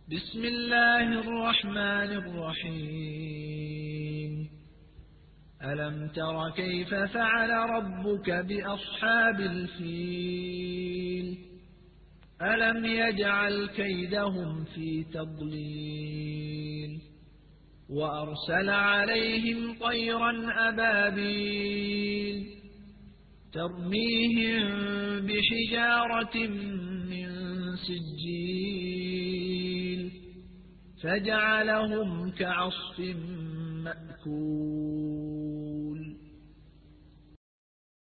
بسم الله الرحمن الرحيم. ألم تر كيف فعل ربك بأصحاب الفيل؟ ألم يجعل كيدهم في تضليل وأرسل عليهم طيرا أبابيل ترميهم بحجارة من سجيل فجعلهم كعصف مأكول.